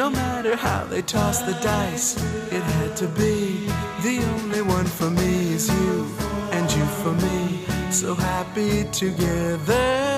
No matter how they toss the dice, it had to be. The only one for me is you, and you for me. So happy together.